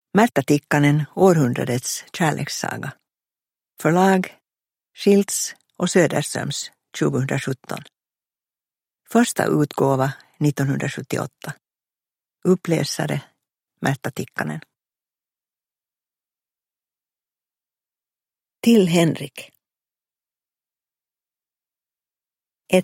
Märta Tikkanen, århundradets kärlekssaga. Förlag Schilds och Söderströms 2017. Första utgåva 1978. Uppläsare Märta Tikkanen. Till Henrik. 1.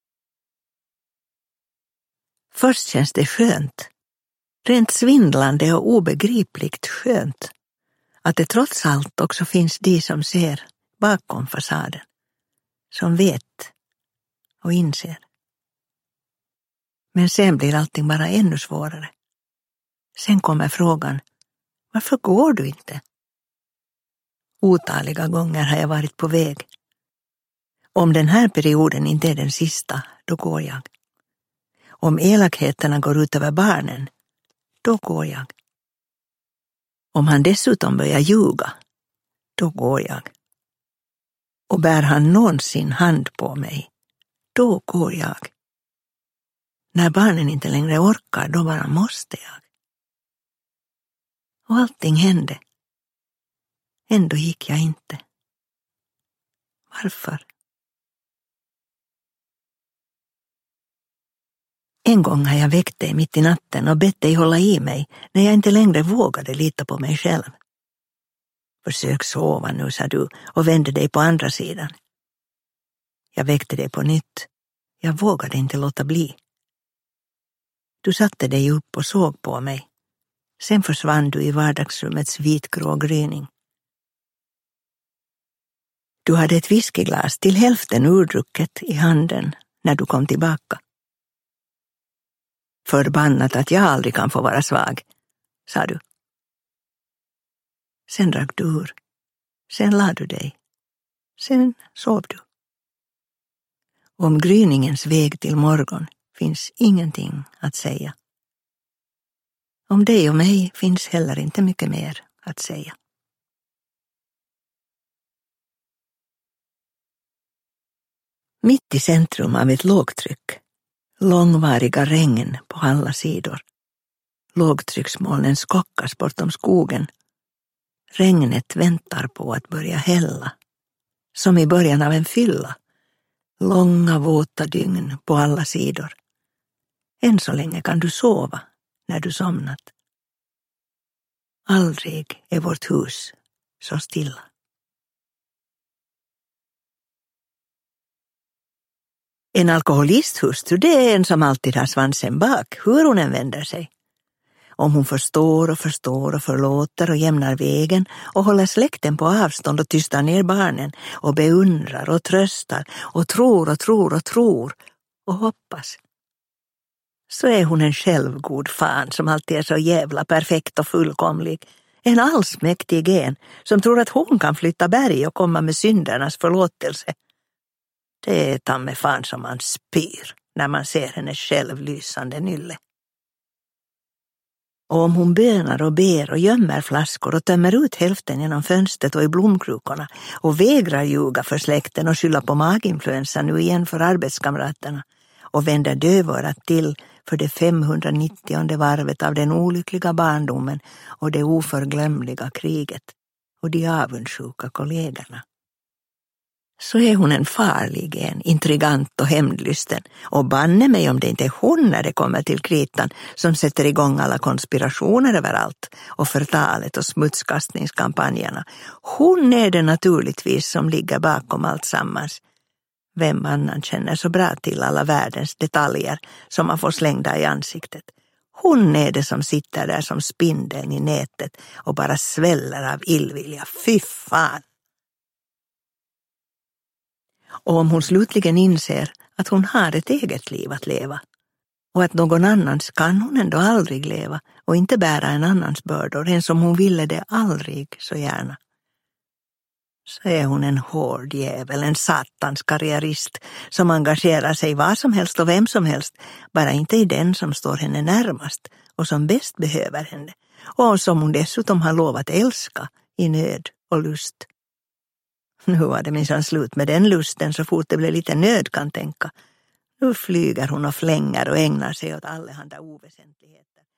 Först känns det skönt. Rent svindlande och obegripligt skönt att det trots allt också finns de som ser bakom fasaden, som vet och inser. Men sen blir allting bara ännu svårare. Sen kommer frågan, varför går du inte? Otaliga gånger har jag varit på väg. Om den här perioden inte är den sista, då går jag. Om elakheterna går ut över barnen, då går jag. Om han dessutom börjar ljuga, då går jag. Och bär han någonsin hand på mig, då går jag. När barnen inte längre orkar, då bara måste jag. Och allting hände. Ändå gick jag inte. Varför? En gång har jag väckt dig mitt i natten och bett dig hålla i mig när jag inte längre vågade lita på mig själv. Försök sova nu, sa du och vände dig på andra sidan. Jag väckte dig på nytt. Jag vågade inte låta bli. Du satte dig upp och såg på mig. Sen försvann du i vardagsrummets vitgrå gryning. Du hade ett whiskyglas till hälften urdrucket i handen när du kom tillbaka. Förbannat att jag aldrig kan få vara svag, sa du. Sen drack du ur. Sen lade du dig. Sen sov du. Om gryningens väg till morgon finns ingenting att säga. Om dig och mig finns heller inte mycket mer att säga. Mitt i centrum av ett lågtryck. Långvariga regn på alla sidor. Lågtrycksmolnen skockas bortom skogen. Regnet väntar på att börja hälla. Som i början av en fylla. Långa våta dygn på alla sidor. Än så länge kan du sova när du somnat. Aldrig är vårt hus så stilla. En alkoholisthustru, det är en som alltid har svansen bak, hur hon än vänder sig. Om hon förstår och förlåter och jämnar vägen och håller släkten på avstånd och tystar ner barnen och beundrar och tröstar och tror och hoppas. Så är hon en självgod fan som alltid är så jävla perfekt och fullkomlig. En allsmäktig en som tror att hon kan flytta berg och komma med syndernas förlåtelse. Det är ta med fan som man spyr när man ser hennes självlysande nylle. Och om hon bönar och ber och gömmer flaskor och tömmer ut hälften genom fönstret och i blomkrukorna och vägrar ljuga för släkten och skylla på maginfluensa nu igen för arbetskamraterna och vänder dövörat till för det 590:e varvet av den olyckliga barndomen och det oförglömliga kriget och de avundsjuka kollegorna. Så är hon en farlig en, intrigant och hämndlysten. Och banne mig om det inte är hon när det kommer till kritan som sätter igång alla konspirationer överallt och förtalet och smutskastningskampanjerna. Hon är det naturligtvis som ligger bakom allt sammans. Vem annan känner så bra till alla världens detaljer som man får slängda i ansiktet. Hon är det som sitter där som spindeln i nätet och bara sväller av illvilja. Fy fan! Och om hon slutligen inser att hon har ett eget liv att leva och att någon annans kan hon ändå aldrig leva och inte bära en annans bördor än som hon ville det aldrig så gärna. Så är hon en hård jävel, en satans karriärist som engagerar sig vad som helst och vem som helst, bara inte i den som står henne närmast och som bäst behöver henne och som hon dessutom har lovat älska i nöd och lust. Nu var det minsann slut med den lusten så fort det blev lite nöd kan tänka. Nu flyger hon och flänger och ägnar sig åt allehanda oväsentligheter.